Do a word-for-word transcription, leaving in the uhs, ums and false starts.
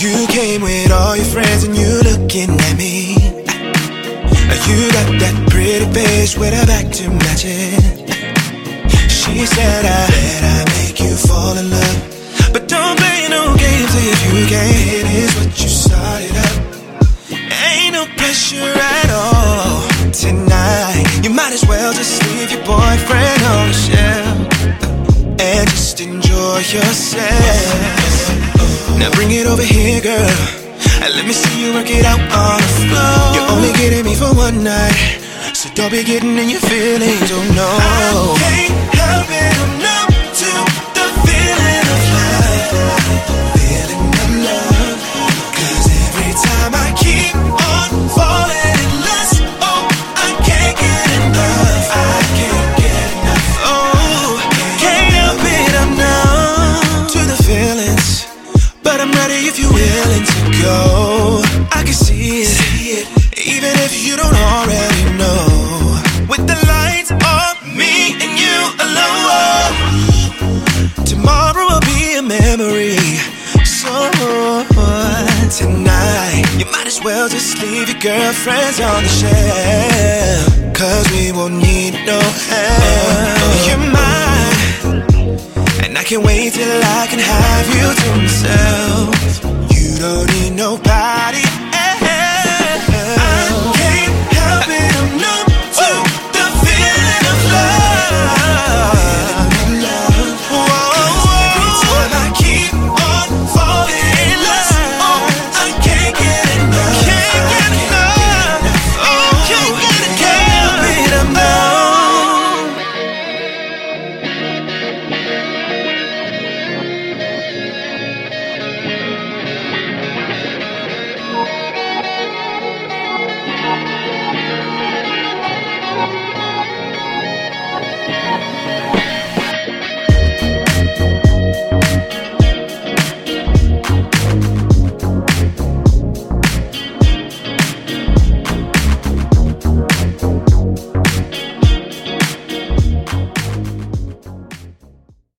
You came with all your friends and you looking at me. You got that pretty face with a back to match it. She said I bet I make you fall in love, but don't play no games if you can't. It is what you started up. Ain't no pressure at all. Tonight you might as well just leave your boyfriend on the shelf and just enjoy yourself. Now bring it over here, girl, and let me see you work it out on the floor. You're only getting me for one night, so don't be getting in your feelings, oh no. I can't help it, I'm numb to the feeling of love. Feeling of love. Cause every time I keep on falling in lust, oh, I can't get enough. I can't get enough. Oh, can't help it, I'm numb to the feelings, but I'm ready if you're willing to go. I can see it, see it, even if you don't already know. With the lights on me and you alone, tomorrow will be a memory. So tonight you might as well just leave your girlfriends on the shelf, cause we won't need no help. You're mine, and I can't wait till I can have you to myself.